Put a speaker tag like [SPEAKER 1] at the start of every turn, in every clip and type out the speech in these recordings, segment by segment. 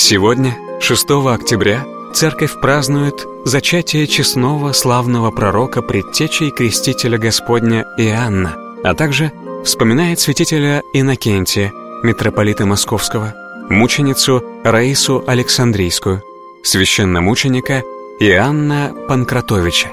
[SPEAKER 1] Сегодня, 6 октября, Церковь празднует зачатие честного славного пророка, предтечи и крестителя Господня Иоанна, а также вспоминает святителя Иннокентия, митрополита Московского, мученицу Раису Александрийскую, священномученика Иоанна Панкратовича.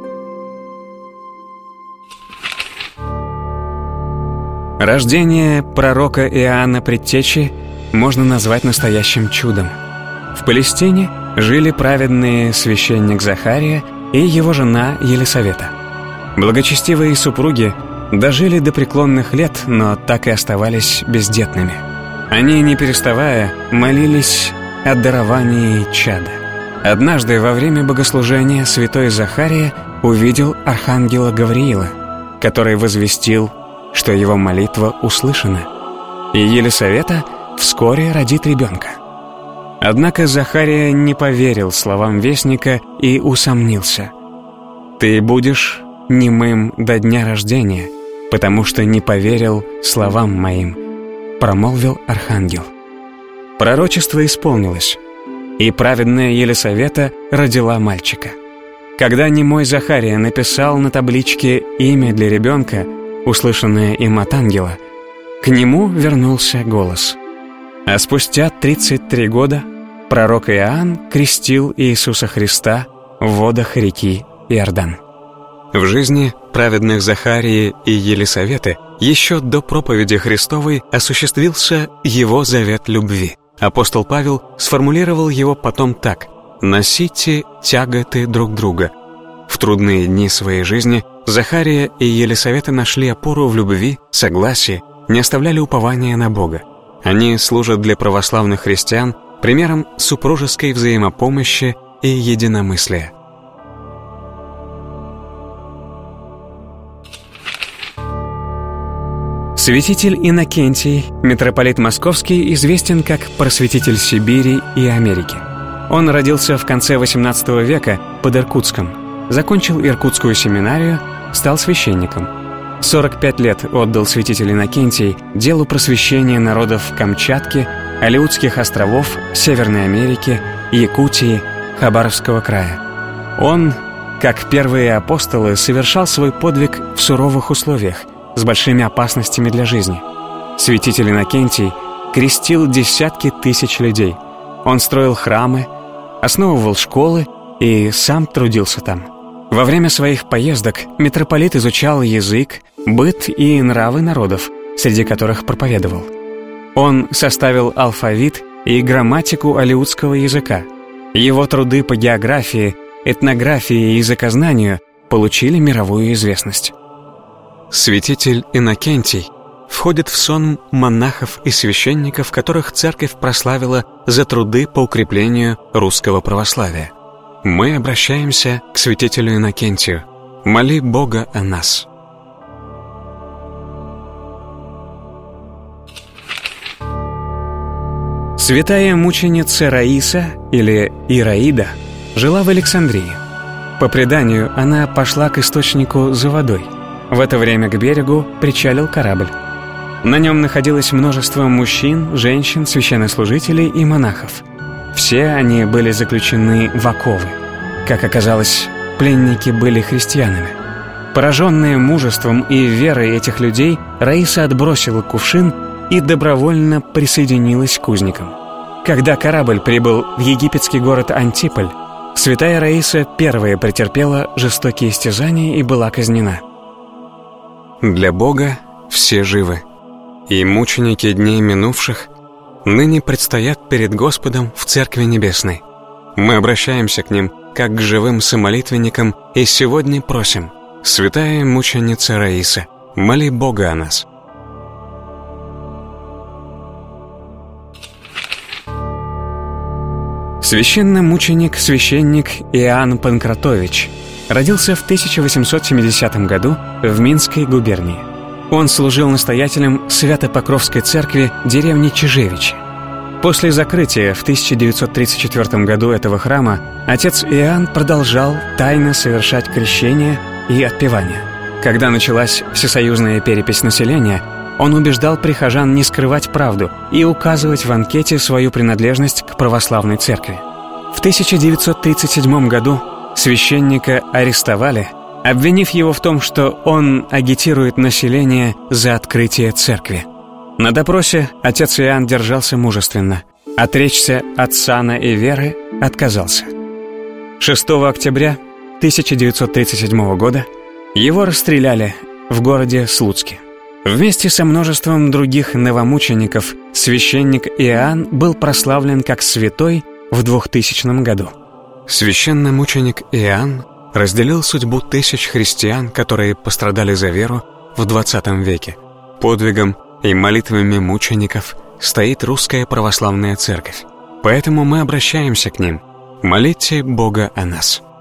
[SPEAKER 1] Рождение пророка Иоанна Предтечи можно назвать настоящим чудом. В Палестине жили праведные священник Захария и его жена Елисавета. Благочестивые супруги дожили до преклонных лет, но так и оставались бездетными. Они, не переставая, молились о даровании чада. Однажды во время богослужения святой Захария увидел архангела Гавриила, который возвестил, что его молитва услышана, и Елисавета вскоре родит ребенка. Однако Захария не поверил словам вестника и усомнился. «Ты будешь немым до дня рождения, потому что не поверил словам моим», — промолвил архангел. Пророчество исполнилось, и праведная Елисавета родила мальчика. Когда немой Захария написал на табличке имя для ребенка, услышанное им от ангела, к нему вернулся голос. А спустя 33 года пророк Иоанн крестил Иисуса Христа в водах реки Иордан. В жизни праведных Захарии и Елисаветы еще до проповеди Христовой осуществился его завет любви. Апостол Павел сформулировал его потом так: «Носите тяготы друг друга». В трудные дни своей жизни Захария и Елисавета нашли опору в любви, согласии, не оставляли упования на Бога. Они служат для православных христиан примером супружеской взаимопомощи и единомыслия. Святитель Иннокентий, митрополит Московский, известен как просветитель Сибири и Америки. Он родился в конце XVIII века под Иркутском, закончил Иркутскую семинарию, стал священником. 45 лет отдал святитель Иннокентий делу просвещения народов Камчатки, Алеутских островов, Северной Америки, Якутии, Хабаровского края. Он, как первые апостолы, совершал свой подвиг в суровых условиях, с большими опасностями для жизни. Святитель Иннокентий крестил десятки тысяч людей. Он строил храмы, основывал школы и сам трудился там. Во время своих поездок митрополит изучал язык, быт и нравы народов, среди которых проповедовал. Он составил алфавит и грамматику алеутского языка. Его труды по географии, этнографии и языкознанию получили мировую известность. Святитель Иннокентий входит в сон монахов и священников, которых церковь прославила за труды по укреплению русского православия. Мы обращаемся к святителю Иннокентию. Моли Бога о нас. Святая мученица Раиса, или Ираида, жила в Александрии. По преданию, она пошла к источнику за водой. В это время к берегу причалил корабль. На нем находилось множество мужчин, женщин, священнослужителей и монахов. Все они были заключены в оковы. Как оказалось, пленники были христианами. Пораженная мужеством и верой этих людей, Раиса отбросила кувшин и добровольно присоединилась к узникам. Когда корабль прибыл в египетский город Антиполь, святая Раиса первая претерпела жестокие истязания и была казнена. Для Бога все живы, и мученики дней минувших ныне предстоят перед Господом в Церкви Небесной. Мы обращаемся к ним, как к живым самолитвенникам, и сегодня просим: святая мученица Раиса, моли Бога о нас. Священномученик-священник Иоанн Панкратович родился в 1870 году в Минской губернии. Он служил настоятелем Свято-Покровской церкви деревни Чижевичи. После закрытия в 1934 году этого храма отец Иоанн продолжал тайно совершать крещение и отпевание. Когда началась всесоюзная перепись населения, Он убеждал прихожан не скрывать правду и указывать в анкете свою принадлежность к православной церкви. В 1937 году священника арестовали, обвинив его в том, что он агитирует население за открытие церкви. На допросе отец Иоанн держался мужественно. Отречься от сана и веры отказался. 6 октября 1937 года его расстреляли в городе Слуцке. Вместе со множеством других новомучеников священник Иоанн был прославлен как святой в 2000 году. Священномученик Иоанн разделил судьбу тысяч христиан, которые пострадали за веру в 20 веке. Подвигом и молитвами мучеников стоит Русская Православная Церковь. Поэтому мы обращаемся к ним. Молите Бога о нас.